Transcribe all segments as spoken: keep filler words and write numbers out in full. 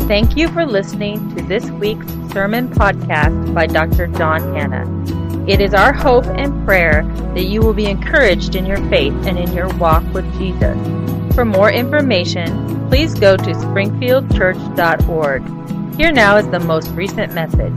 Thank you for listening to this week's sermon podcast by Doctor John Hanna. It is our hope and prayer that you will be encouraged in your faith and in your walk with Jesus. For more information, please go to springfield church dot org. Here now is the most recent message.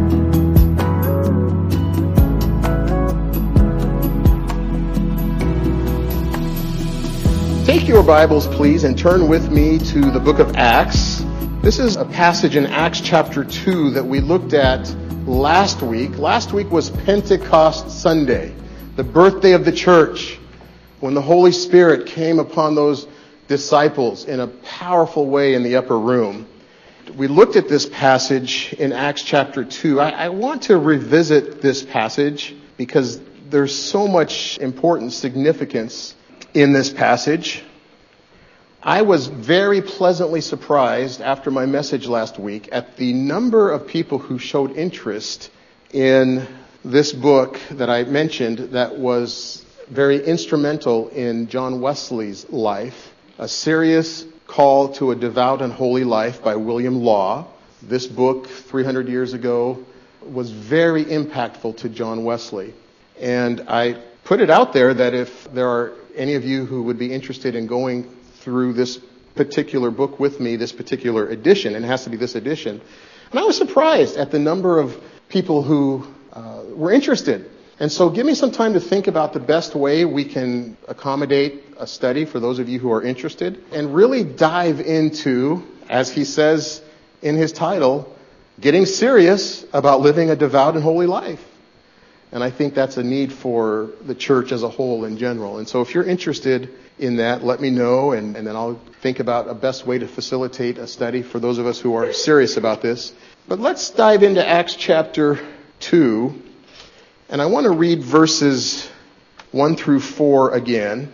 Take your Bibles, please, and turn with me to the book of Acts. This is a passage in Acts chapter two that we looked at last week. Last week was Pentecost Sunday, the birthday of the church, when the Holy Spirit came upon those disciples in a powerful way in the upper room. We looked at this passage in Acts chapter two. I, I want to revisit this passage because there's so much important significance in this passage. I was very pleasantly surprised after my message last week at the number of people who showed interest in this book that I mentioned that was very instrumental in John Wesley's life, A Serious Call to a Devout and Holy Life by William Law. This book, three hundred years ago, was very impactful to John Wesley. And I put it out there that if there are any of you who would be interested in going through this particular book with me, this particular edition, and it has to be this edition. And I was surprised at the number of people who uh, were interested. And so give me some time to think about the best way we can accommodate a study for those of you who are interested, and really dive into, as he says in his title, getting serious about living a devout and holy life. And I think that's a need for the church as a whole in general. And so if you're interested in that, let me know, and, and then I'll think about a best way to facilitate a study for those of us who are serious about this. But let's dive into Acts chapter two, and I want to read verses one through four again.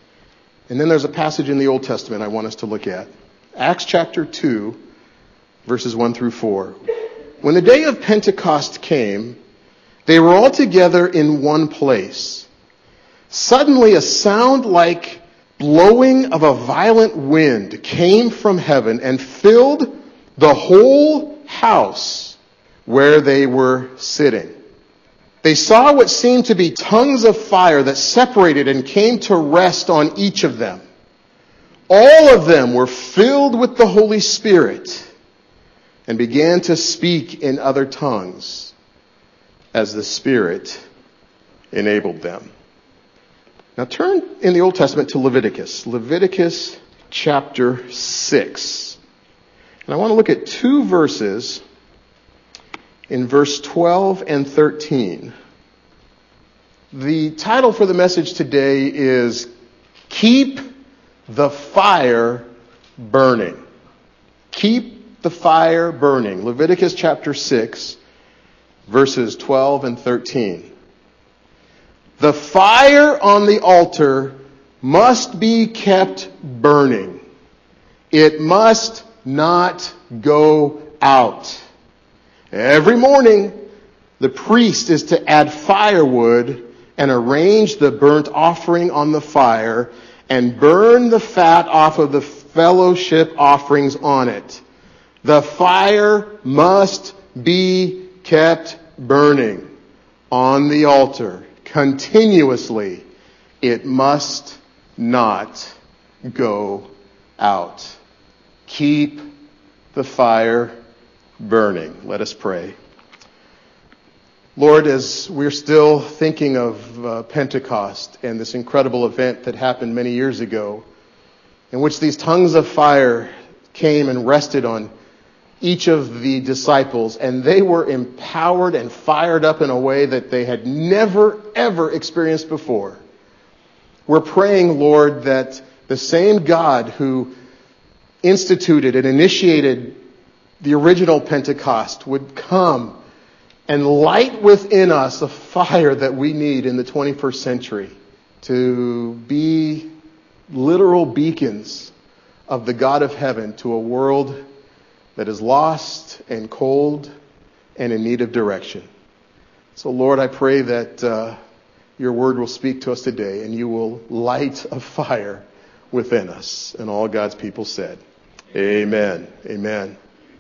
And then there's a passage in the Old Testament I want us to look at. Acts chapter two, verses one through four. When the day of Pentecost came, they were all together in one place. Suddenly a sound like blowing of a violent wind came from heaven and filled the whole house where they were sitting. They saw what seemed to be tongues of fire that separated and came to rest on each of them. All of them were filled with the Holy Spirit and began to speak in other tongues as the Spirit enabled them. Now turn in the Old Testament to Leviticus. Leviticus chapter six. And I want to look at two verses in verse twelve and thirteen. The title for the message today is Keep the Fire Burning. Keep the Fire Burning. Leviticus chapter six, verses twelve and thirteen. The fire on the altar must be kept burning. It must not go out. Every morning, the priest is to add firewood and arrange the burnt offering on the fire and burn the fat off of the fellowship offerings on it. The fire must be kept burning on the altar continuously. It must not go out. Keep the fire burning. Let us pray. Lord, as we're still thinking of uh, Pentecost and this incredible event that happened many years ago, in which these tongues of fire came and rested on each of the disciples, and they were empowered and fired up in a way that they had never, ever experienced before. We're praying, Lord, that the same God who instituted and initiated the original Pentecost would come and light within us a fire that we need in the twenty-first century to be literal beacons of the God of heaven to a world that is lost and cold and in need of direction. So, Lord, I pray that uh, your word will speak to us today and you will light a fire within us. And all God's people said, amen. Amen.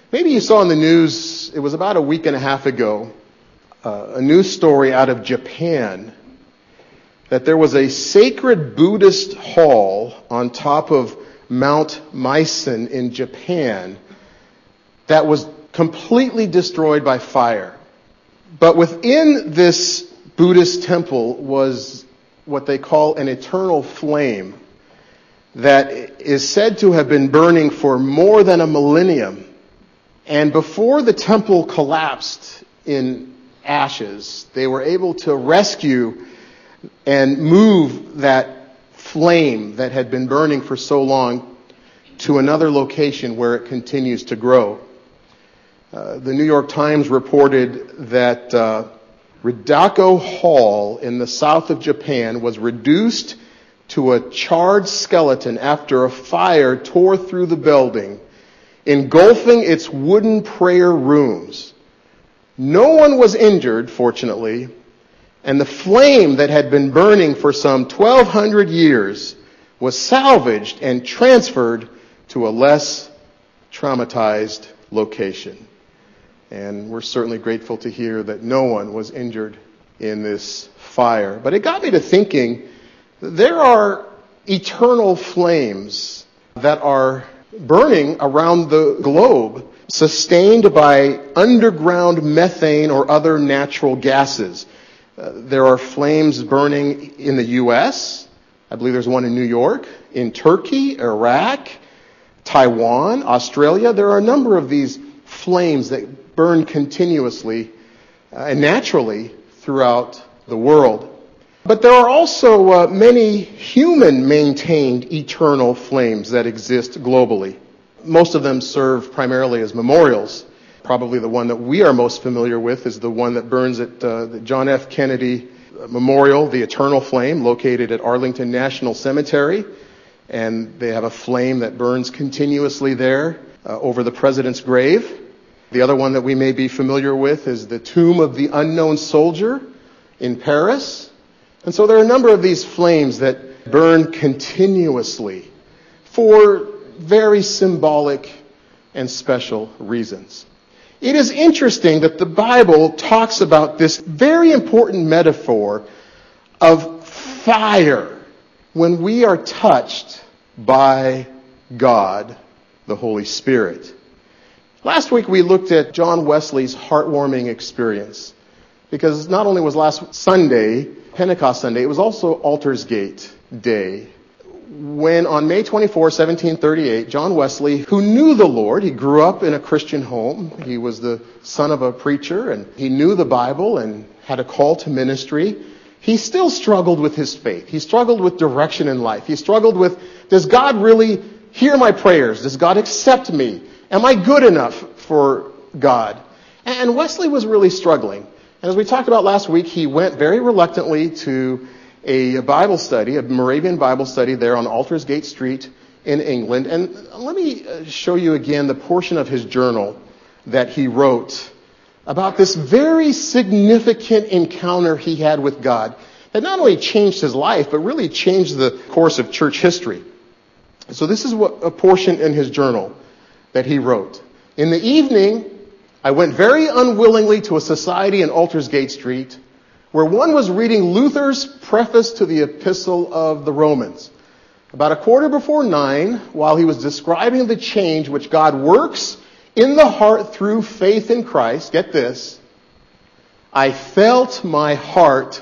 Maybe you saw in the news, it was about a week and a half ago, uh, a news story out of Japan, that there was a sacred Buddhist hall on top of Mount Maisen in Japan that was completely destroyed by fire. But within this Buddhist temple was what they call an eternal flame that is said to have been burning for more than a millennium. And before the temple collapsed in ashes, they were able to rescue and move that flame that had been burning for so long to another location where it continues to grow. Uh, the New York Times reported that uh, Ridako Hall in the south of Japan was reduced to a charred skeleton after a fire tore through the building, engulfing its wooden prayer rooms. No one was injured, fortunately, and the flame that had been burning for some twelve hundred years was salvaged and transferred to a less traumatized location. And we're certainly grateful to hear that no one was injured in this fire. But it got me to thinking, there are eternal flames that are burning around the globe, sustained by underground methane or other natural gases. Uh, there are flames burning in the U S. I believe there's one in New York, in Turkey, Iraq, Taiwan, Australia. There are a number of these flames that burn continuously uh, and naturally throughout the world. But there are also uh, many human-maintained eternal flames that exist globally. Most of them serve primarily as memorials. Probably the one that we are most familiar with is the one that burns at uh, the John F. Kennedy Memorial, the Eternal Flame, located at Arlington National Cemetery. And they have a flame that burns continuously there uh, over the president's grave. The other one that we may be familiar with is the Tomb of the Unknown Soldier in Paris. And so there are a number of these flames that burn continuously for very symbolic and special reasons. It is interesting that the Bible talks about this very important metaphor of fire when we are touched by God, the Holy Spirit. Last week we looked at John Wesley's heartwarming experience, because not only was last Sunday, Pentecost Sunday, it was also Aldersgate Day, when on May twenty-fourth, seventeen thirty-eight, John Wesley, who knew the Lord, he grew up in a Christian home, he was the son of a preacher, and he knew the Bible and had a call to ministry, he still struggled with his faith. He struggled with direction in life. He struggled with, does God really hear my prayers? Does God accept me? Am I good enough for God? And Wesley was really struggling. And as we talked about last week, he went very reluctantly to a Bible study, a Moravian Bible study there on Aldersgate Street in England. And let me show you again the portion of his journal that he wrote about this very significant encounter he had with God that not only changed his life, but really changed the course of church history. So this is what a portion in his journal that he wrote. In the evening, I went very unwillingly to a society in Aldersgate Street where one was reading Luther's preface to the Epistle of the Romans. About a quarter before nine, while he was describing the change which God works in the heart through faith in Christ, get this, I felt my heart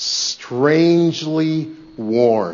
strangely warmed.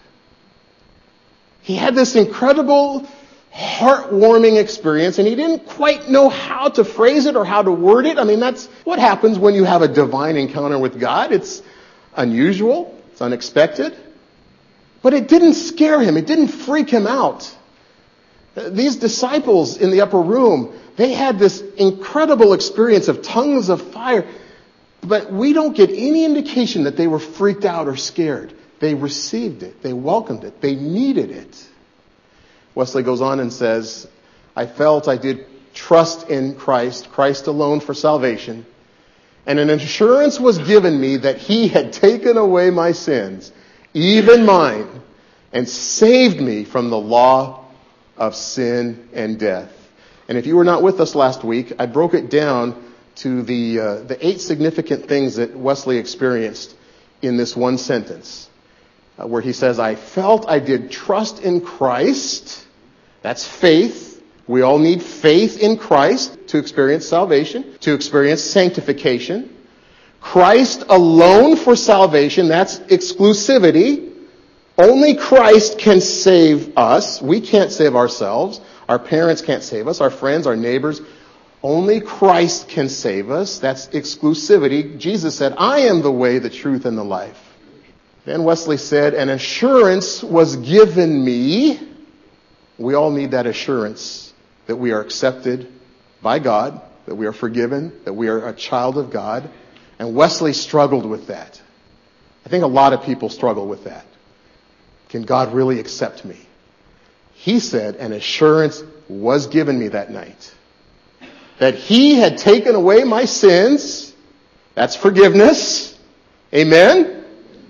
He had this incredible heartwarming experience, and he didn't quite know how to phrase it or how to word it. I mean, that's what happens when you have a divine encounter with God. It's unusual, it's unexpected, but it didn't scare him. It didn't freak him out. These disciples in the upper room, they had this incredible experience of tongues of fire, but we don't get any indication that they were freaked out or scared. They received it. They welcomed it. They needed it. Wesley goes on and says, I felt I did trust in Christ, Christ alone for salvation, and an assurance was given me that he had taken away my sins, even mine, and saved me from the law of sin and death. And if you were not with us last week, I broke it down to the uh, the eight significant things that Wesley experienced in this one sentence, uh, where he says, I felt I did trust in Christ. That's faith. We all need faith in Christ to experience salvation, to experience sanctification. Christ alone for salvation, that's exclusivity. Only Christ can save us. We can't save ourselves. Our parents can't save us. Our friends, our neighbors. Only Christ can save us. That's exclusivity. Jesus said, I am the way, the truth, and the life. Then Wesley said, an assurance was given me. We all need that assurance that we are accepted by God, that we are forgiven, that we are a child of God. And Wesley struggled with that. I think a lot of people struggle with that. Can God really accept me? He said, an assurance was given me that night. That he had taken away my sins. That's forgiveness. Amen? Amen?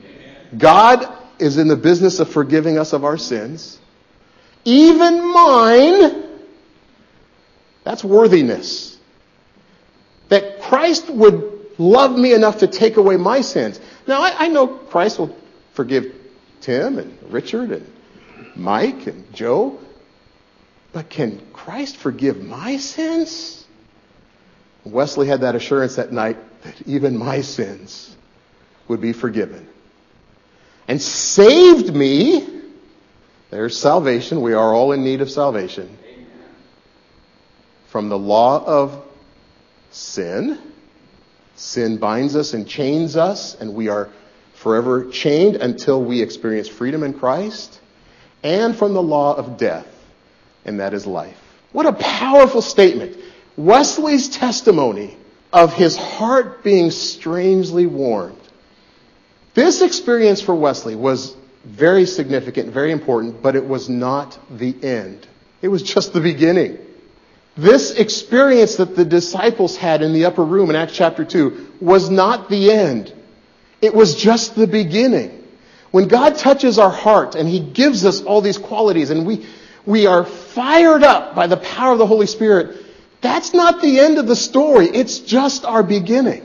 God is in the business of forgiving us of our sins. Even mine. That's worthiness. That Christ would love me enough to take away my sins. Now, I, I know Christ will forgive Tim and Richard and Mike and Joe. But can Christ forgive my sins? Wesley had that assurance that night that even my sins would be forgiven. And saved me. There's salvation. We are all in need of salvation. From the law of sin. Sin binds us and chains us, and we are forever chained until we experience freedom in Christ. And from the law of death, and that is life. What a powerful statement. Wesley's testimony of his heart being strangely warmed. This experience for Wesley was very significant, very important, but it was not the end. It was just the beginning. This experience that the disciples had in the upper room in Acts chapter two was not the end. It was just the beginning. When God touches our heart and he gives us all these qualities and we, we are fired up by the power of the Holy Spirit, that's not the end of the story. It's just our beginning.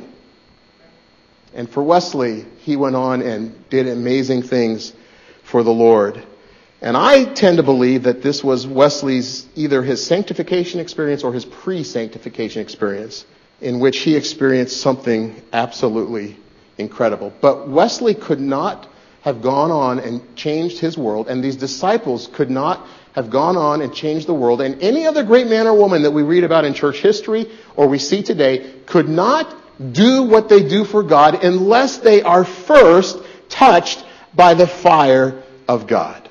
And for Wesley, he went on and did amazing things for the Lord. And I tend to believe that this was Wesley's, either his sanctification experience or his pre-sanctification experience, in which he experienced something absolutely incredible. But Wesley could not have gone on and changed his world, and these disciples could not have gone on and changed the world, and any other great man or woman that we read about in church history or we see today could not do what they do for God unless they are first touched by the fire of God.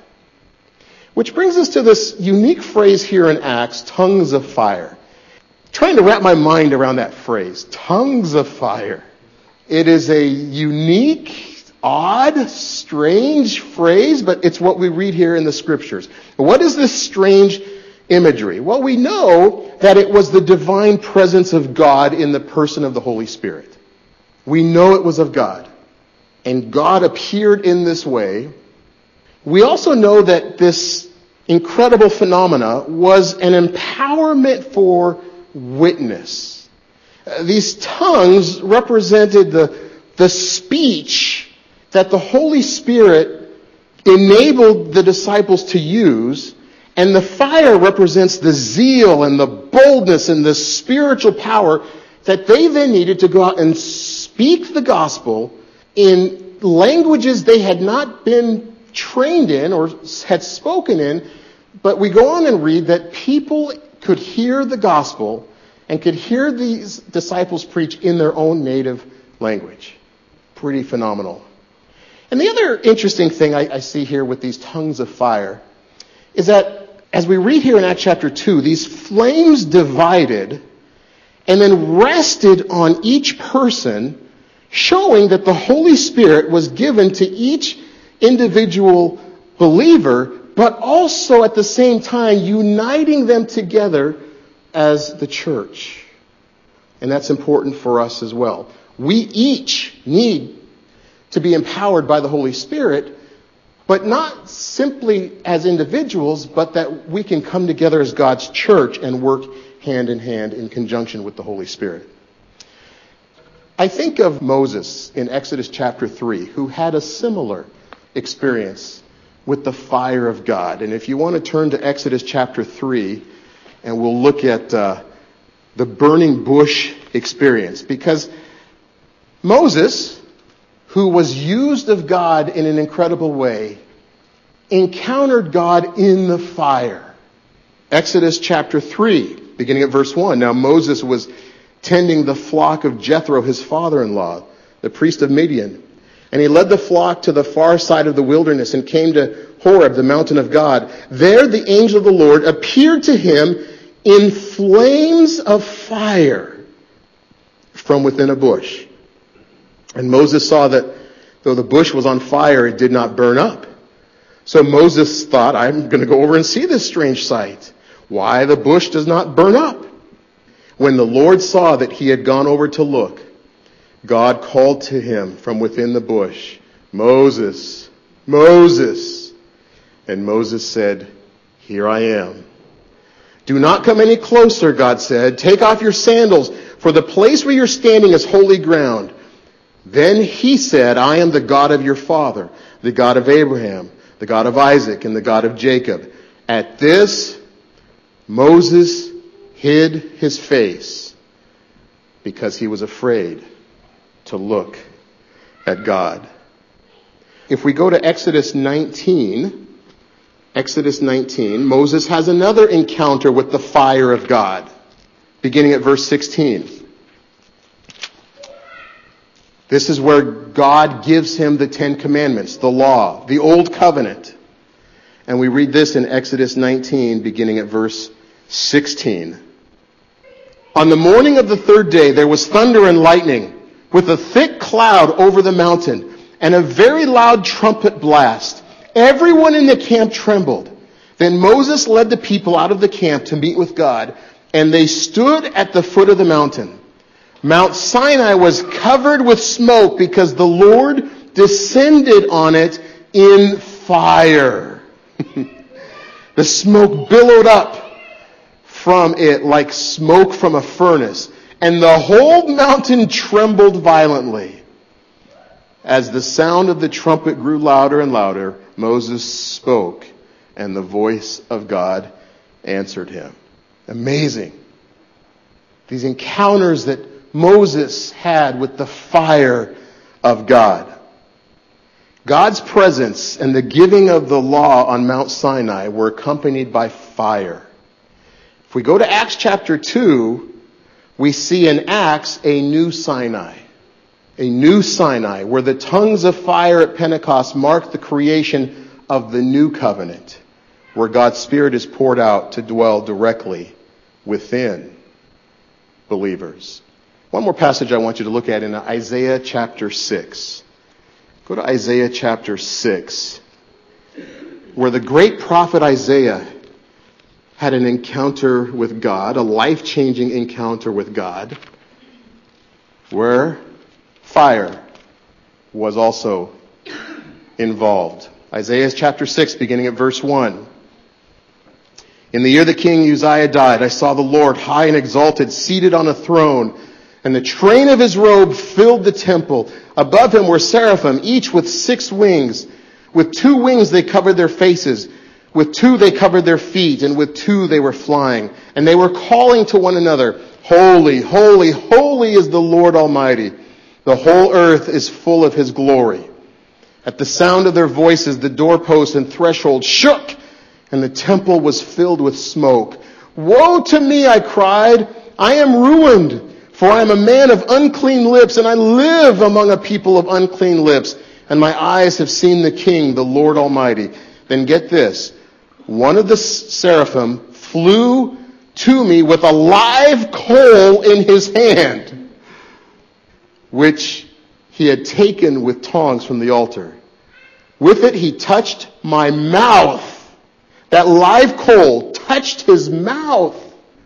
Which brings us to this unique phrase here in Acts, tongues of fire. I'm trying to wrap my mind around that phrase, tongues of fire. It is a unique, odd, strange phrase, but it's what we read here in the scriptures. What is this strange imagery? Well, we know that it was the divine presence of God in the person of the Holy Spirit. We know it was of God. And God appeared in this way. We also know that this incredible phenomena was an empowerment for witness. Uh, these tongues represented the, the speech that the Holy Spirit enabled the disciples to use, and the fire represents the zeal and the boldness and the spiritual power that they then needed to go out and speak the gospel in languages they had not been trained in or had spoken in. But we go on and read that people could hear the gospel and could hear these disciples preach in their own native language. Pretty phenomenal. And the other interesting thing I, I see here with these tongues of fire is that as we read here in Acts chapter two, these flames divided and then rested on each person, showing that the Holy Spirit was given to each individual believer, but also at the same time uniting them together as the church. And that's important for us as well. We each need to be empowered by the Holy Spirit, but not simply as individuals, but that we can come together as God's church and work hand in hand in conjunction with the Holy Spirit. I think of Moses in Exodus chapter three, who had a similar experience with the fire of God. And if you want to turn to Exodus chapter three, and we'll look at uh, the burning bush experience. Because Moses, who was used of God in an incredible way, encountered God in the fire. Exodus chapter three, beginning at verse one. Now Moses was tending the flock of Jethro, his father-in-law, the priest of Midian. And he led the flock to the far side of the wilderness and came to Horeb, the mountain of God. There the angel of the Lord appeared to him in flames of fire from within a bush. And Moses saw that though the bush was on fire, it did not burn up. So Moses thought, I'm going to go over and see this strange sight. Why the bush does not burn up. When the Lord saw that he had gone over to look, God called to him from within the bush, Moses, Moses. And Moses said, Here I am. Do not come any closer, God said. Take off your sandals, for the place where you're standing is holy ground. Then he said, I am the God of your father, the God of Abraham, the God of Isaac, and the God of Jacob. At this, Moses hid his face because he was afraid to look at God. If we go to Exodus nineteen, Exodus nineteen, Moses has another encounter with the fire of God, beginning at verse sixteen. This is where God gives him the Ten Commandments, the law, the Old Covenant. And we read this in Exodus nineteen, beginning at verse sixteen. On the morning of the third day, there was thunder and lightning, with a thick cloud over the mountain, and a very loud trumpet blast. Everyone in the camp trembled. Then Moses led the people out of the camp to meet with God, and they stood at the foot of the mountain. Mount Sinai was covered with smoke because the Lord descended on it in fire. The smoke billowed up from it like smoke from a furnace, and the whole mountain trembled violently. As the sound of the trumpet grew louder and louder, Moses spoke, and the voice of God answered him. Amazing. These encounters that Moses had with the fire of God. God's presence and the giving of the law on Mount Sinai were accompanied by fire. If we go to Acts chapter two, we see in Acts a new Sinai. A new Sinai, where the tongues of fire at Pentecost mark the creation of the new covenant, where God's Spirit is poured out to dwell directly within believers. One more passage I want you to look at in Isaiah chapter six. Go to Isaiah chapter six, where the great prophet Isaiah had an encounter with God, a life-changing encounter with God, where fire was also involved. Isaiah chapter six, beginning at verse one. In the year that King Uzziah died, I saw the Lord high and exalted, seated on a throne, and the train of his robe filled the temple. Above him were seraphim, each with six wings. With two wings they covered their faces. With two they covered their feet, and with two they were flying. And they were calling to one another, Holy, holy, holy is the Lord Almighty. The whole earth is full of his glory. At the sound of their voices, the doorposts and threshold shook, and the temple was filled with smoke. Woe to me, I cried. I am ruined, for I am a man of unclean lips, and I live among a people of unclean lips. And my eyes have seen the King, the Lord Almighty. Then get this. One of the seraphim flew to me with a live coal in his hand, which he had taken with tongs from the altar. With it he touched my mouth. That live coal touched his mouth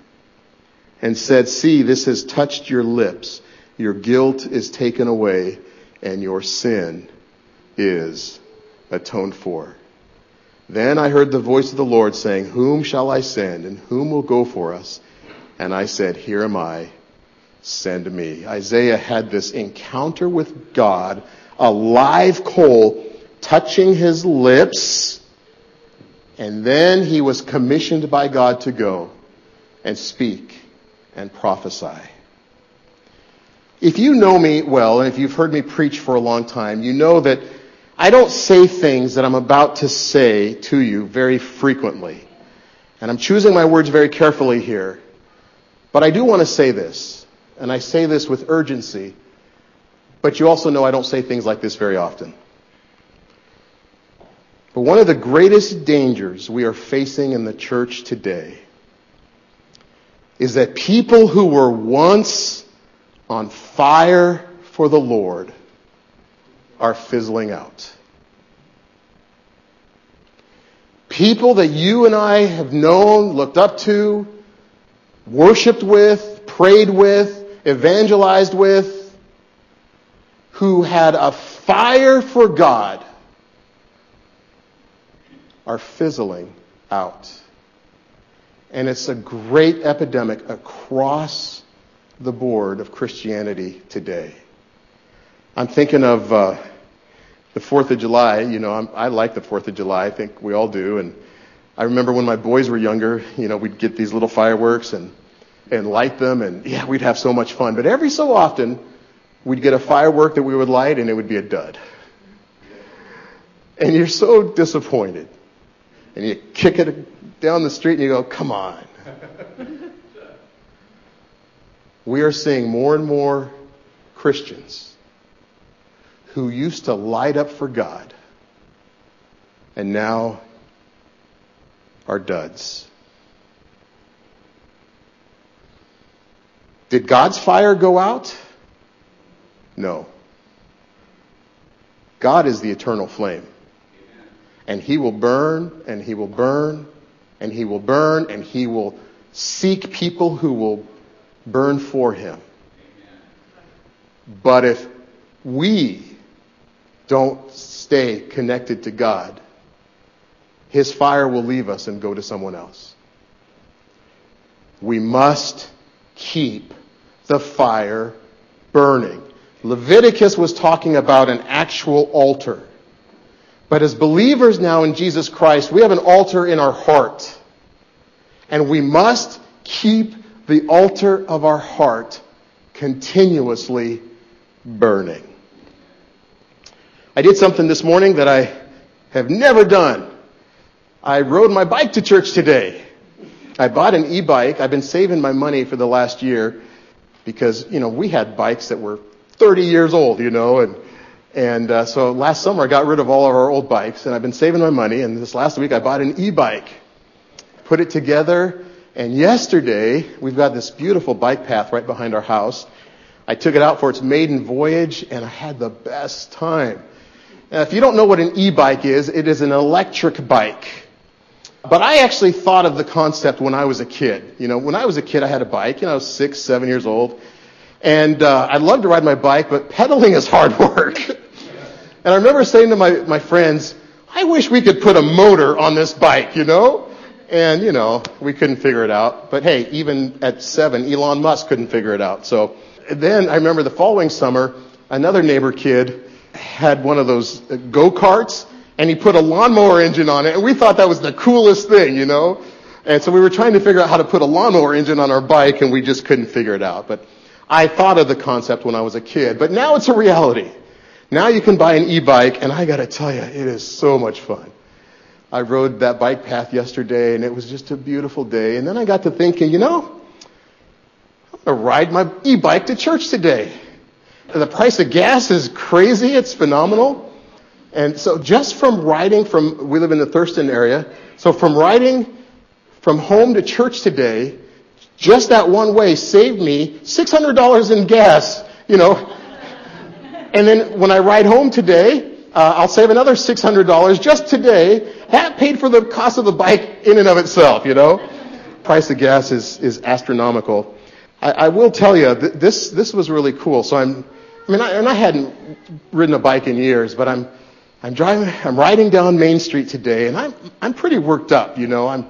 and said, See, this has touched your lips. Your guilt is taken away and your sin is atoned for. Then I heard the voice of the Lord saying, Whom shall I send, and whom will go for us? And I said, here am I, send me. Isaiah had this encounter with God, a live coal touching his lips, and then he was commissioned by God to go and speak and prophesy. If you know me well, and if you've heard me preach for a long time, you know that I don't say things that I'm about to say to you very frequently. And I'm choosing my words very carefully here. But I do want to say this, and I say this with urgency, but you also know I don't say things like this very often. But one of the greatest dangers we are facing in the church today is that people who were once on fire for the Lord are fizzling out. People that you and I have known, looked up to, worshipped with, prayed with, evangelized with, who had a fire for God, are fizzling out. And it's a great epidemic across the board of Christianity today. I'm thinking of uh, the fourth of July. You know, I'm, I like the fourth of July. I think we all do. And I remember when my boys were younger, you know, we'd get these little fireworks and, and light them. And, yeah, we'd have so much fun. But every so often, we'd get a firework that we would light, and it would be a dud. And you're so disappointed. And you kick it down the street, and you go, come on. We are seeing more and more Christians who used to light up for God and now are duds. Did God's fire go out? No. God is the eternal flame. And he will burn, and he will burn, and he will burn, and he will seek people who will burn for him. But if we don't stay connected to God, his fire will leave us and go to someone else. We must keep the fire burning. Leviticus was talking about an actual altar. But as believers now in Jesus Christ, we have an altar in our heart. And we must keep the altar of our heart continuously burning. I did something this morning that I have never done. I rode my bike to church today. I bought an e-bike. I've been saving my money for the last year because, you know, we had bikes that were thirty years old, you know, and And uh, so last summer I got rid of all of our old bikes, and I've been saving my money, and this last week I bought an e-bike, put it together, and yesterday we've got this beautiful bike path right behind our house. I took it out for its maiden voyage, and I had the best time. Now, if you don't know what an e-bike is, it is an electric bike. But I actually thought of the concept when I was a kid. You know, when I was a kid I had a bike, you know, I was six, seven years old. And uh, I love to ride my bike, but pedaling is hard work. And I remember saying to my, my friends, I wish we could put a motor on this bike, you know? And, you know, we couldn't figure it out. But hey, even at seven, Elon Musk couldn't figure it out. So then I remember the following summer, another neighbor kid had one of those go-karts, and he put a lawnmower engine on it, and we thought that was the coolest thing, you know? And so we were trying to figure out how to put a lawnmower engine on our bike, and we just couldn't figure it out. But I thought of the concept when I was a kid, but now it's a reality. Now you can buy an e-bike, and I got to tell you, it is so much fun. I rode that bike path yesterday, and it was just a beautiful day. And then I got to thinking, you know, I'm going to ride my e-bike to church today. The price of gas is crazy. It's phenomenal. And so just from riding from, we live in the Thurston area, so from riding from home to church today, just that one way saved me six hundred dollars in gas, you know. And then when I ride home today, uh, I'll save another six hundred dollars just today. That paid for the cost of the bike in and of itself, you know. Price of gas is, is astronomical. I, I will tell you, th- this this was really cool. So I'm, I mean, I, and I hadn't ridden a bike in years, but I'm I'm driving, I'm riding down Main Street today, and I'm I'm pretty worked up, you know. I'm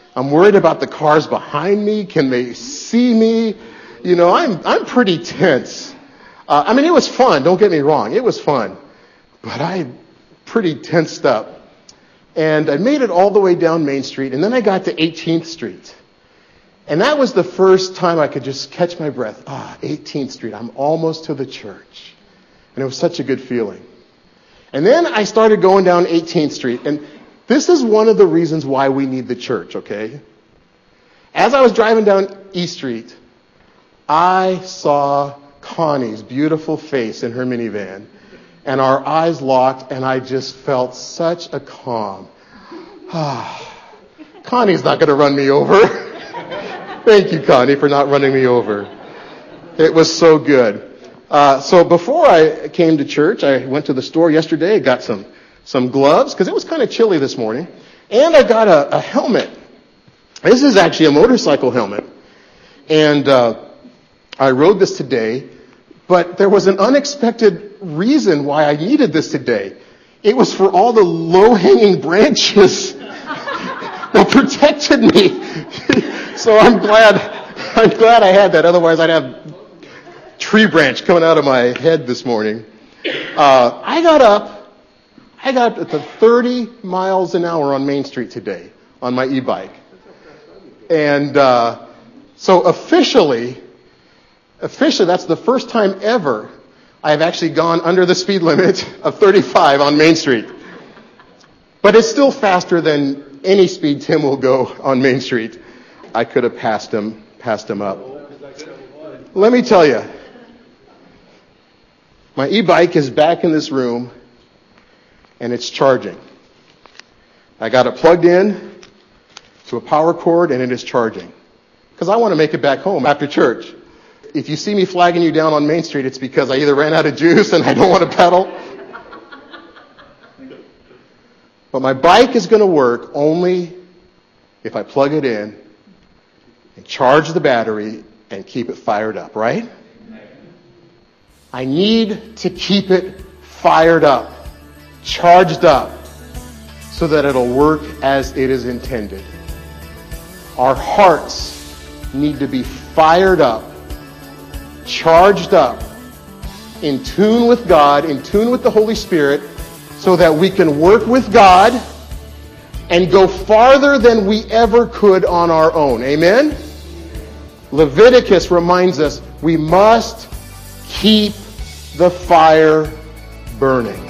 I'm worried about the cars behind me. Can they see me? You know, I'm I'm pretty tense. Uh, I mean, it was fun. Don't get me wrong. It was fun. But I'm pretty tensed up. And I made it all the way down Main Street, and then I got to eighteenth Street. And that was the first time I could just catch my breath. Ah, eighteenth Street. I'm almost to the church. And it was such a good feeling. And then I started going down eighteenth Street. And this is one of the reasons why we need the church, okay? As I was driving down E Street, I saw Connie's beautiful face in her minivan. And our eyes locked, and I just felt such a calm. Ah, Connie's not going to run me over. Thank you, Connie, for not running me over. It was so good. Uh, so before I came to church, I went to the store yesterday, got some some gloves, because it was kind of chilly this morning, and I got a, a helmet. This is actually a motorcycle helmet. And uh, I rode this today, but there was an unexpected reason why I needed this today. It was for all the low-hanging branches that protected me. So I'm glad, I'm glad I had that. Otherwise, I'd have tree branch coming out of my head this morning. Uh, I got up, I got up to thirty miles an hour on Main Street today on my e-bike. And uh, so officially, officially, that's the first time ever I have actually gone under the speed limit of thirty-five on Main Street. But it's still faster than any speed Tim will go on Main Street. I could have passed him, passed him up. Let me tell you, my e-bike is back in this room, and it's charging. I got it plugged in to a power cord, and it is charging. Because I want to make it back home after church. If you see me flagging you down on Main Street, it's because I either ran out of juice and I don't want to pedal. But my bike is going to work only if I plug it in and charge the battery and keep it fired up, right? I need to keep it fired up, charged up, so that it'll work as it is intended. Our hearts need to be fired up, charged up, in tune with God, in tune with the Holy Spirit, so that we can work with God and go farther than we ever could on our own. Amen? Leviticus reminds us we must keep the fire burning.